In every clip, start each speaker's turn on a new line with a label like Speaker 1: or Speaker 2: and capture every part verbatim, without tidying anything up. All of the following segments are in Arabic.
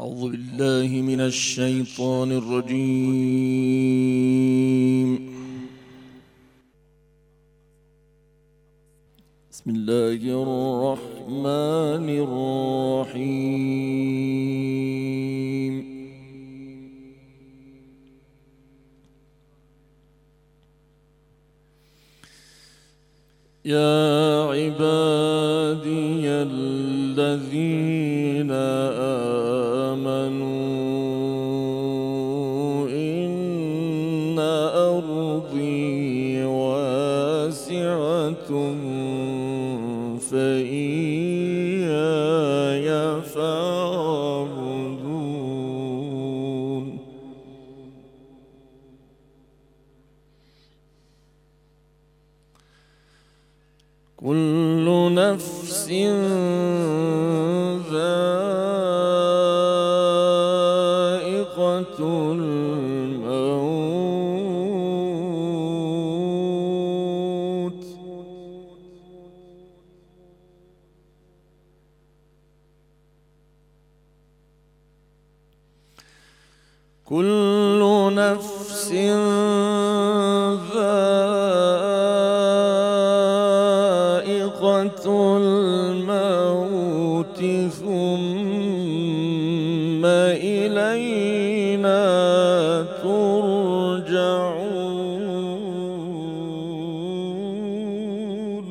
Speaker 1: أعوذ بالله من الشيطان الرجيم. بسم الله الرحمن الرحيم. يا عبادي الذين آمنوا إن أرضي واسعة فإياي فاعبدون. كل نفس ذائقة الموت. كل نفس ذائقة الموت ثم إلينا ترجعون.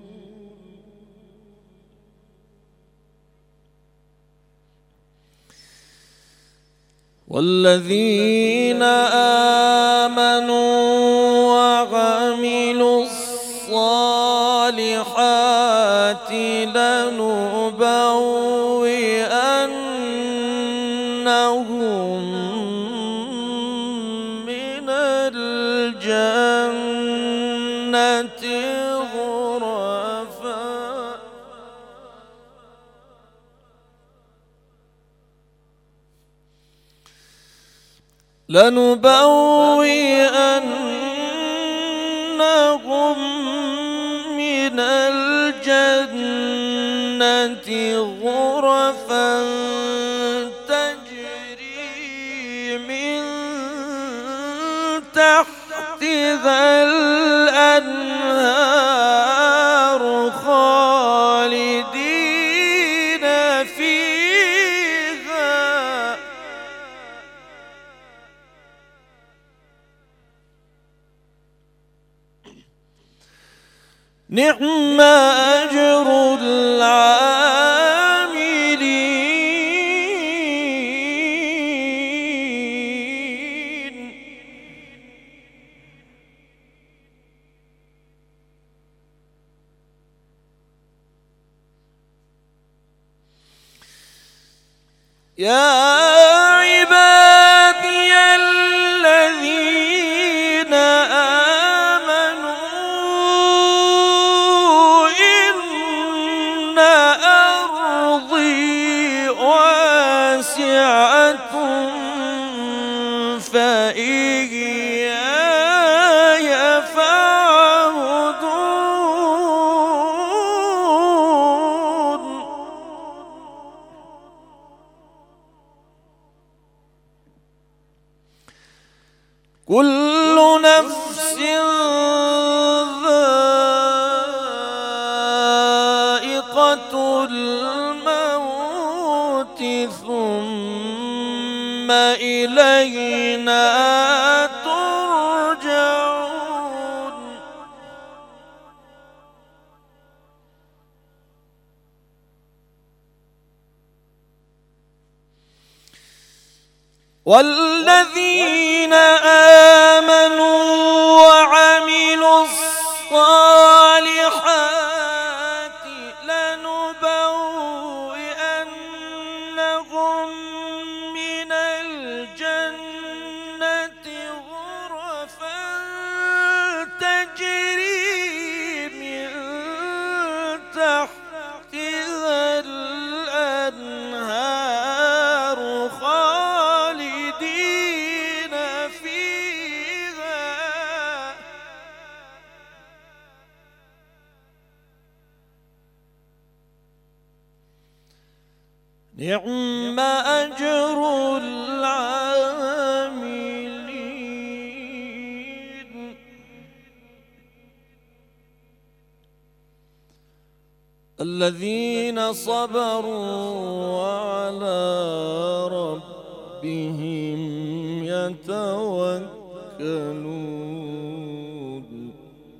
Speaker 1: والذين آمنوا وعملوا الصالحات لنبوئنهم من الجنة غرفا لنبوئنهم من الجنة غرفا تجري من تحتها الأنهار خالدين فيها نعم أجر العاملين. يا عبادي الذين آمنوا إن أرضي واسعة فإياي فاعبدون. كل نفس ذائقة الموت ثم إلينا ترجعون. والذين آمنوا وعملوا الصالحات لنبوئنهم من الجنة غرفا تجري من تحتها الأنهار خالدين فيها نعم أجر العاملين الذين صبروا وعلى ربهم يتوكلون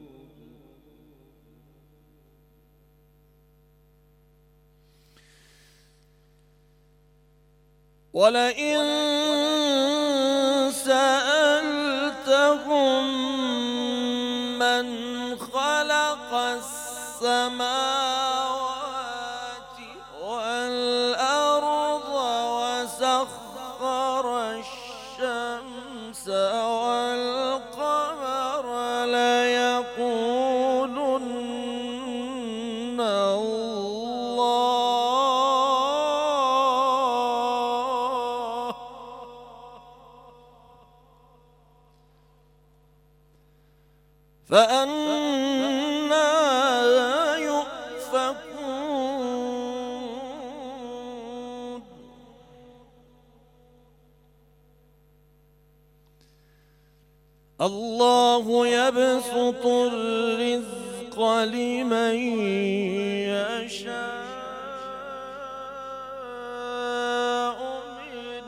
Speaker 1: ولئن سألتهم من خلق السماوات والأرض وسخر الشمس والقمر ليقولن الله فأنى يؤفكون الله يبسط الرزق لمن يشاء من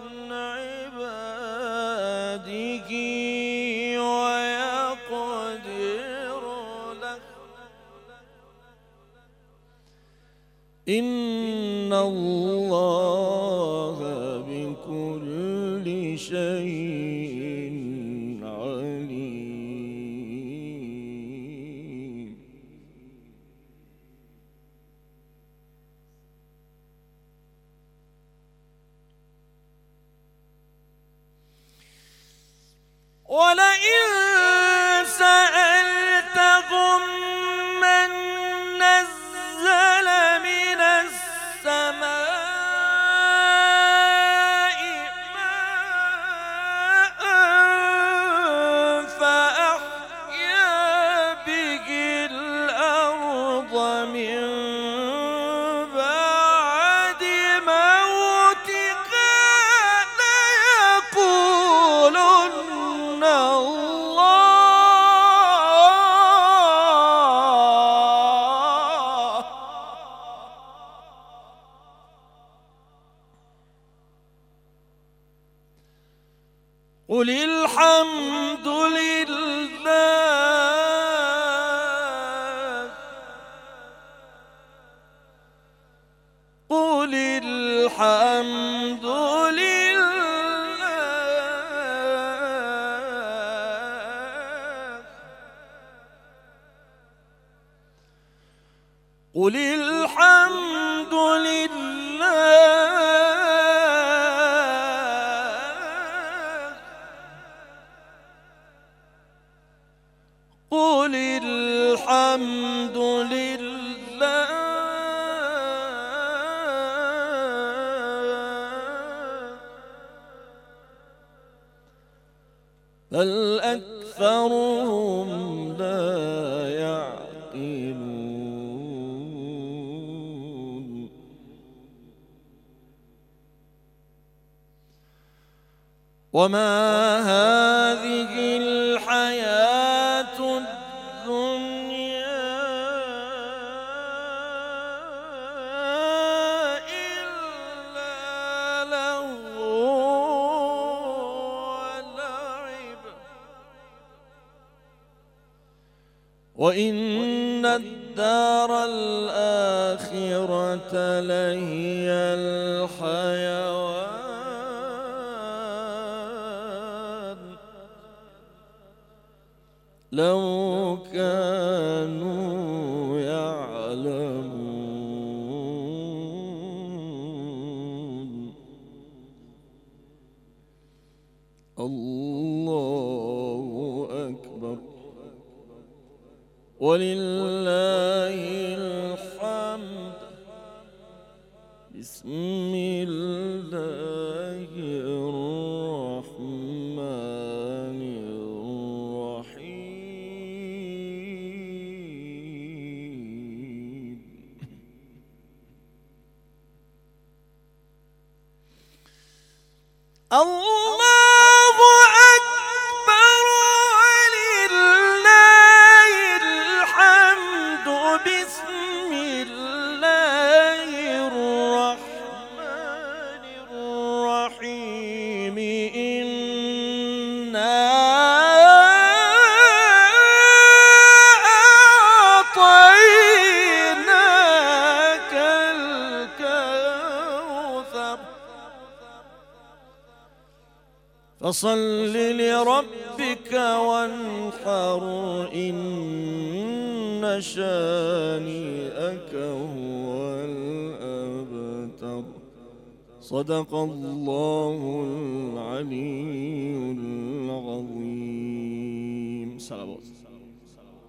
Speaker 1: عباده ويقدر له إن الله بكل شيء عليم ولئن سألتهم من نزل من السماء ماء فأحيا به الأرض من بعد موتها ليقولن الله قل الحمد لله قل الحمد لله قل الحمد لله قل الحمد لله بل أكثرهم لا يعقلون وما هذه الحياة الدنيا إلا لهو ولعب وإن الدار الآخرة لهي الحيوان لو كانوا يعلمون الله أكبر ولله الحمد بسم الله الرحمن الرحيم الله أكبر ولله الحمد. بسم الله الرحمن الرحيم. إنا أعطيناك الكوثر فصل لربك وانحر. إن شانئك هو الأبتر. صدق الله العلي العظيم. صلوات.